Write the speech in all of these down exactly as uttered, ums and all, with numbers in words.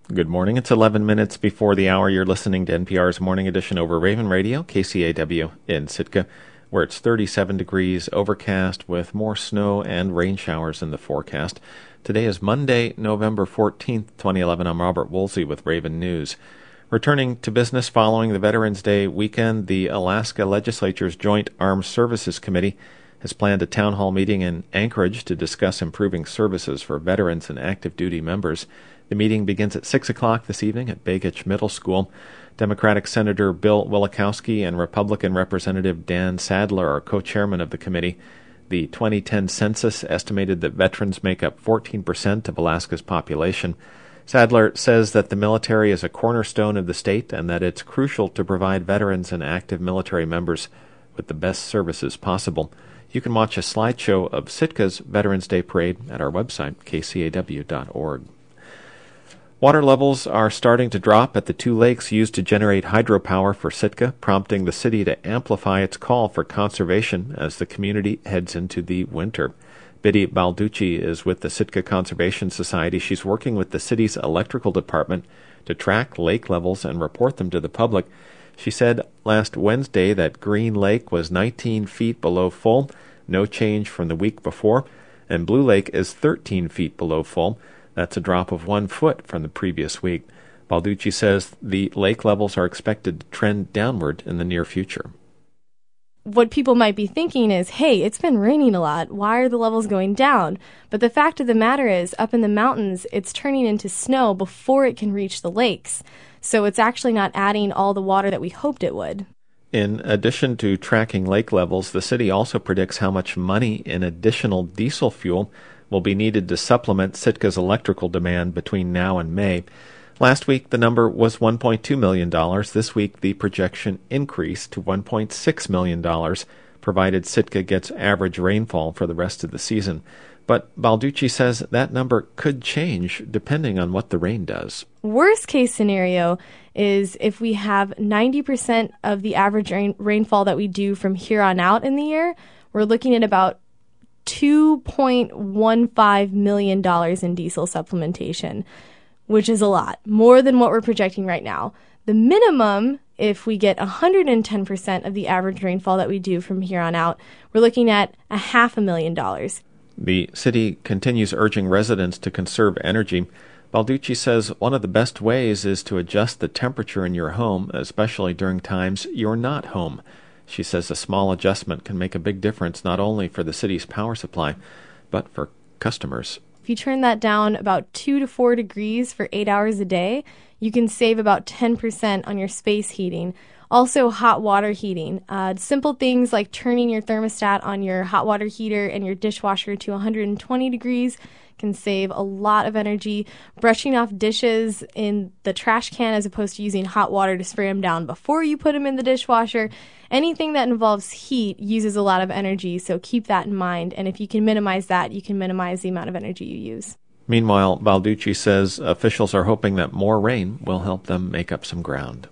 Good morning. It's eleven minutes before the hour. You're listening to N P R's Morning Edition over Raven Radio, K C A W in Sitka, where it's thirty-seven degrees, overcast with more snow and rain showers in the forecast. Today is Monday, November fourteenth, twenty eleven. I'm Robert Woolsey with Raven News. Returning to business following the Veterans Day weekend, the Alaska Legislature's Joint Armed Services Committee has planned a town hall meeting in Anchorage to discuss improving services for veterans and active duty members. The meeting begins at six o'clock this evening at Begich Middle School. Democratic Senator Bill Wielechowski and Republican Representative Dan Sadler are co-chairmen of the committee. The twenty ten census estimated that veterans make up fourteen percent of Alaska's population. Sadler says that the military is a cornerstone of the state and that it's crucial to provide veterans and active military members with the best services possible. You can watch a slideshow of Sitka's Veterans Day Parade at our website, k c a w dot org. Water levels are starting to drop at the two lakes used to generate hydropower for Sitka, prompting the city to amplify its call for conservation as the community heads into the winter. Biddy Balducci is with the Sitka Conservation Society. She's working with the city's electrical department to track lake levels and report them to the public. She said last Wednesday that Green Lake was nineteen feet below full, no change from the week before, and Blue Lake is thirteen feet below full. That's a drop of one foot from the previous week. Balducci says the lake levels are expected to trend downward in the near future. What people might be thinking is, hey, it's been raining a lot. Why are the levels going down? But the fact of the matter is, up in the mountains, it's turning into snow before it can reach the lakes. So it's actually not adding all the water that we hoped it would. In addition to tracking lake levels, the city also predicts how much money in additional diesel fuel will be needed to supplement Sitka's electrical demand between now and May. Last week, the number was one point two million dollars. This week, the projection increased to one point six million dollars, provided Sitka gets average rainfall for the rest of the season. But Balducci says that number could change depending on what the rain does. Worst case scenario is if we have ninety percent of the average rain- rainfall that we do from here on out in the year, we're looking at about two point one five million dollars in diesel supplementation, which is a lot, more than what we're projecting right now. The minimum, if we get one hundred ten percent of the average rainfall that we do from here on out, we're looking at a half a million dollars. The city continues urging residents to conserve energy. Balducci says one of the best ways is to adjust the temperature in your home, especially during times you're not home. She says a small adjustment can make a big difference not only for the city's power supply, but for customers. If you turn that down about two to four degrees for eight hours a day, you can save about ten percent on your space heating. Also, hot water heating. Uh, simple things like turning your thermostat on your hot water heater and your dishwasher to one hundred twenty degrees can save a lot of energy. Brushing off dishes in the trash can as opposed to using hot water to spray them down before you put them in the dishwasher. Anything that involves heat uses a lot of energy, so keep that in mind. And if you can minimize that, you can minimize the amount of energy you use. Meanwhile, Balducci says officials are hoping that more rain will help them make up some ground.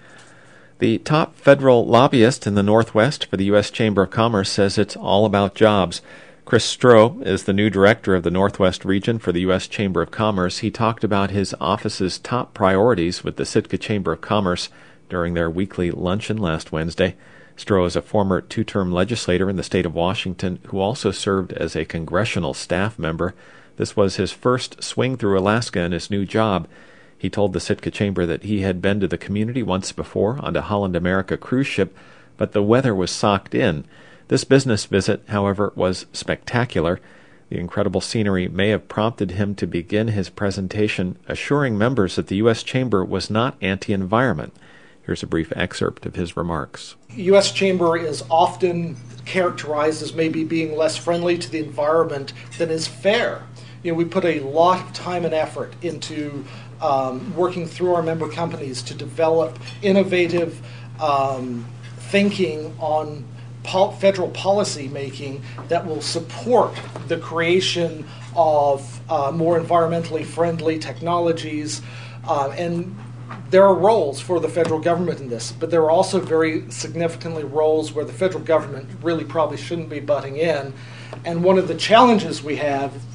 The top federal lobbyist in the Northwest for the U S Chamber of Commerce says it's all about jobs. Chris Stroh is the new director of the Northwest region for the U S Chamber of Commerce. He talked about his office's top priorities with the Sitka Chamber of Commerce during their weekly luncheon last Wednesday. Stroh is a former two-term legislator in the state of Washington who also served as a congressional staff member. This was his first swing through Alaska in his new job. He told the Sitka Chamber that he had been to the community once before on a Holland America cruise ship, but the weather was socked in. This business visit, however, was spectacular. The incredible scenery may have prompted him to begin his presentation assuring members that the U S Chamber was not anti-environment. Here's a brief excerpt of his remarks. U S Chamber is often characterized as maybe being less friendly to the environment than is fair. You know, we put a lot of time and effort into um, working through our member companies to develop innovative um, thinking on pol- federal policy making that will support the creation of uh, more environmentally friendly technologies. Uh, and there are roles for the federal government in this, but there are also very significantly roles where the federal government really probably shouldn't be butting in. And one of the challenges we have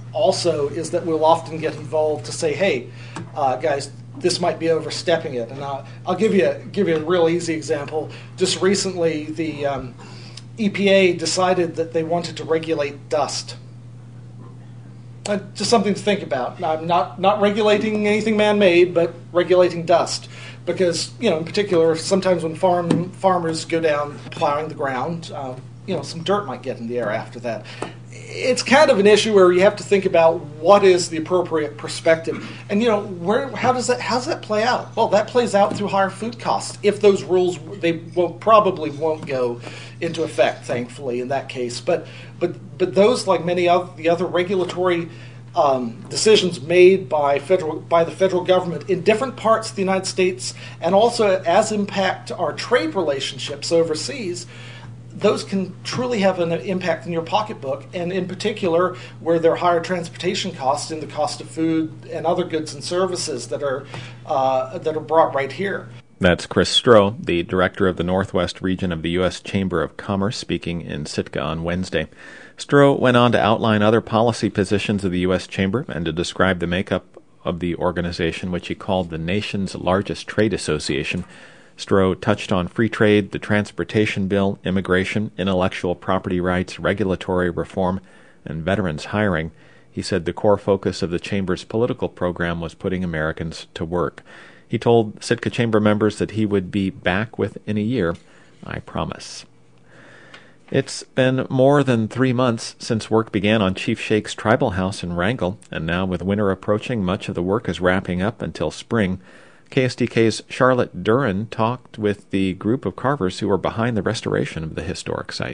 also is that we'll often get involved to say, hey, uh, guys, this might be overstepping it. And uh, I'll give you, a, give you a real easy example. Just recently, the um, E P A decided that they wanted to regulate dust. Uh, just something to think about. I'm not, not regulating anything man-made, but regulating dust. Because, you know, in particular, sometimes when farm farmers go down plowing the ground, uh, you know, some dirt might get in the air after that. It's kind of an issue where you have to think about what is the appropriate perspective. And, you know, where how does that how does that play out? Well, that plays out through higher food costs. If those rules, they will probably won't go into effect, thankfully, in that case. But but but those, like many of the other regulatory um, decisions made by federal by the federal government in different parts of the United States, and also as impact our trade relationships overseas, those can truly have an impact in your pocketbook, and in particular where there are higher transportation costs in the cost of food and other goods and services that are uh, that are brought right here. That's Chris Stroh, the director of the Northwest region of the U S Chamber of Commerce, speaking in Sitka on Wednesday. Stroh went on to outline other policy positions of the U S Chamber and to describe the makeup of the organization, which he called the nation's largest trade association. Stroh touched on free trade, the transportation bill, immigration, intellectual property rights, regulatory reform, and veterans hiring. He said the core focus of the Chamber's political program was putting Americans to work. He told Sitka Chamber members that he would be back within a year, I promise. It's been more than three months since work began on Chief Shake's tribal house in Wrangell, and now with winter approaching, much of the work is wrapping up until spring. K S D K's Charlotte Duran talked with the group of carvers who are behind the restoration of the historic site.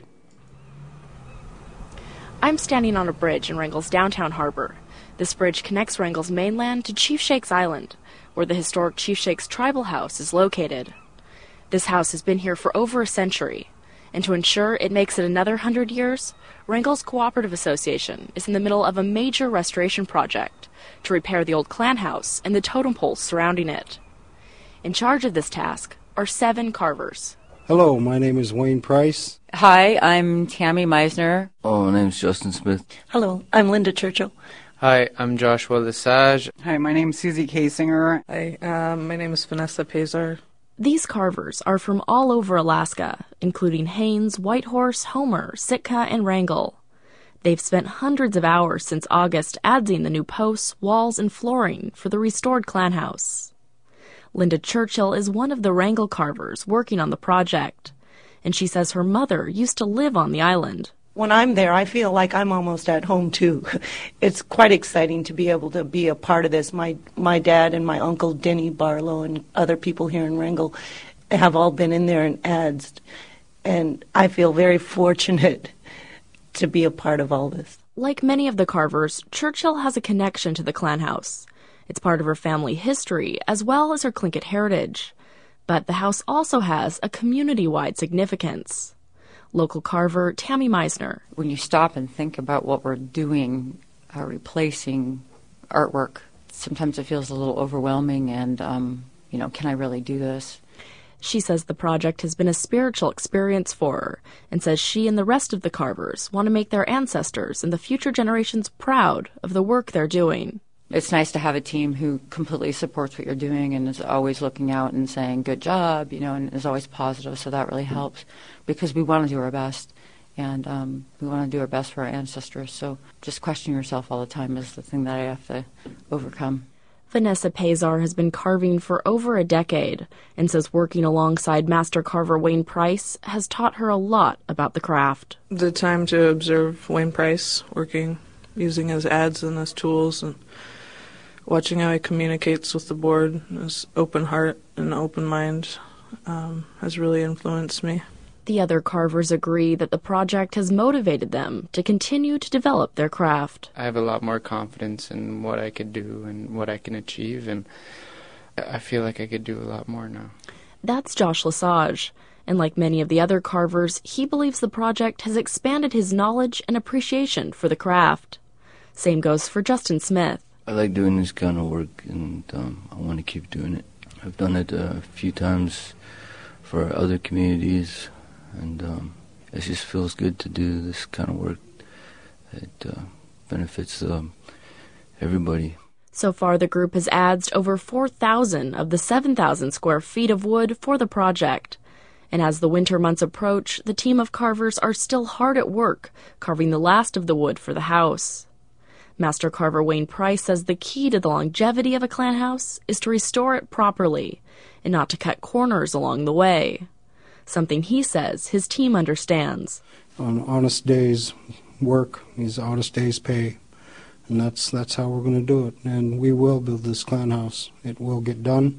I'm standing on a bridge in Wrangell's downtown harbor. This bridge connects Wrangell's mainland to Chief Shake's Island, where the historic Chief Shake's tribal house is located. This house has been here for over a century, and to ensure it makes it another hundred years, Wrangell's Cooperative Association is in the middle of a major restoration project to repair the old clan house and the totem poles surrounding it. In charge of this task are seven carvers. Hello, my name is Wayne Price. Hi, I'm Tammy Meisner. Oh, my name's Justin Smith. Hello, I'm Linda Churchill. Hi, I'm Joshua Lesage. Hi, my name's Susie Kasinger. Hi, um, my name is Vanessa Pazar. These carvers are from all over Alaska, including Haines, Whitehorse, Homer, Sitka, and Wrangell. They've spent hundreds of hours since August adding the new posts, walls, and flooring for the restored clan house. Linda Churchill is one of the Wrangell carvers working on the project, and she says her mother used to live on the island. When I'm there, I feel like I'm almost at home, too. It's quite exciting to be able to be a part of this. My my dad and my uncle, Denny Barlow, and other people here in Wrangell have all been in there and ads, and I feel very fortunate to be a part of all this. Like many of the carvers, Churchill has a connection to the clan house. It's part of her family history, as well as her Tlingit heritage. But the house also has a community-wide significance. Local carver Tammy Meisner. When you stop and think about what we're doing, uh, replacing artwork, sometimes it feels a little overwhelming and, um, you know, can I really do this? She says the project has been a spiritual experience for her and says she and the rest of the carvers want to make their ancestors and the future generations proud of the work they're doing. It's nice to have a team who completely supports what you're doing and is always looking out and saying, good job, you know, and is always positive, so that really helps because we want to do our best, and um, we want to do our best for our ancestors, so just questioning yourself all the time is the thing that I have to overcome. Vanessa Pazar has been carving for over a decade and says working alongside master carver Wayne Price has taught her a lot about the craft. The time to observe Wayne Price working, using his ads and his tools, and watching how he communicates with the board, his open heart and open mind um, has really influenced me. The other carvers agree that the project has motivated them to continue to develop their craft. I have a lot more confidence in what I could do and what I can achieve, and I feel like I could do a lot more now. That's Josh Lesage, and like many of the other carvers, he believes the project has expanded his knowledge and appreciation for the craft. Same goes for Justin Smith. I like doing this kind of work, and um, I want to keep doing it. I've done it uh, a few times for other communities, and um, it just feels good to do this kind of work. It uh, benefits the everybody. So far, the group has adzed over four thousand of the seven thousand square feet of wood for the project. And as the winter months approach, the team of carvers are still hard at work, carving the last of the wood for the house. Master carver Wayne Price says the key to the longevity of a clan house is to restore it properly and not to cut corners along the way. Something he says his team understands. On honest days work is honest days pay. And that's that's how we're going to do it. And we will build this clan house. It will get done.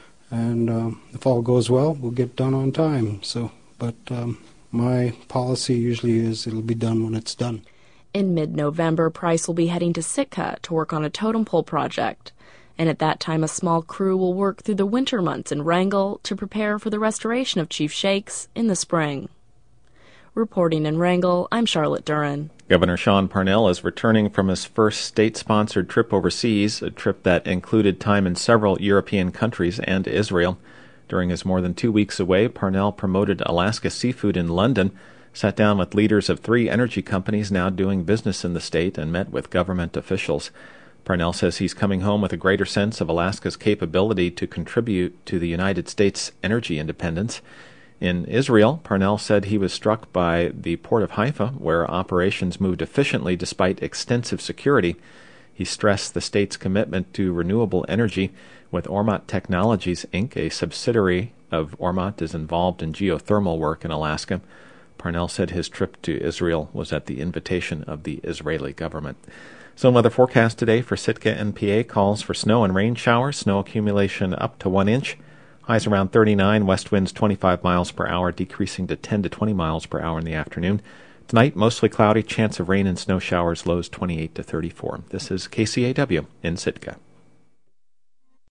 And um, if all goes well, we'll get done on time. So, but um, my policy usually is it'll be done when it's done. In mid-November, Price will be heading to Sitka to work on a totem pole project. And at that time, a small crew will work through the winter months in Wrangell to prepare for the restoration of Chief Shakes in the spring. Reporting in Wrangell, I'm Charlotte Duran. Governor Sean Parnell is returning from his first state-sponsored trip overseas, a trip that included time in several European countries and Israel. During his more than two weeks away, Parnell promoted Alaska seafood in London, sat down with leaders of three energy companies now doing business in the state, and met with government officials. Parnell says he's coming home with a greater sense of Alaska's capability to contribute to the United States' energy independence. In Israel, Parnell said he was struck by the port of Haifa, where operations moved efficiently despite extensive security. He stressed the state's commitment to renewable energy, with Ormat Technologies, Incorporated, a subsidiary of Ormat, is involved in geothermal work in Alaska. Parnell said his trip to Israel was at the invitation of the Israeli government. Some weather forecast today for Sitka N P A calls for snow and rain showers, snow accumulation up to one inch. Highs around thirty-nine, west winds twenty-five miles per hour, decreasing to ten to twenty miles per hour in the afternoon. Tonight, mostly cloudy, chance of rain and snow showers, lows twenty-eight to thirty-four. This is K C A W in Sitka.